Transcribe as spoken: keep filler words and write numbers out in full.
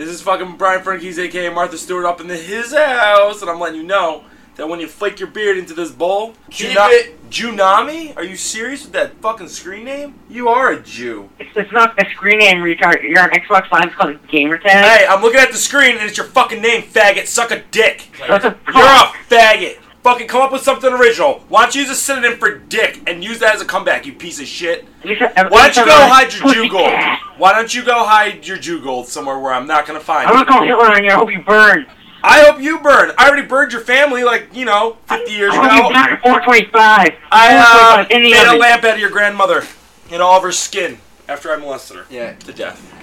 This is fucking Brian Fernkes, a k a. Martha Stewart, up in the, his house, and I'm letting you know that when you flake your beard into this bowl, Keep Juna- it. Junami? Are you serious with that fucking screen name? You are a Jew. It's, it's not a screen name, retard. You're on Xbox Live, it's called Gamertag. Hey, I'm looking at the screen and it's your fucking name, faggot. Suck a dick. That's a You're a faggot. Fucking come up with something original. Why don't you use a synonym for dick and use that as a comeback, you piece of shit? You should- Why don't you go hide your Jew Pussy gold? cat. Why don't you go hide your Jew gold somewhere where I'm not gonna find I'm it? not calling Hitler on you. I hope you burn. I hope you burn. I already burned your family like, you know, fifty years I hope you ago. burn at four twenty-five. I uh, in the made a oven. lamp out of your grandmother and all of her skin after I molested her Yeah. to death.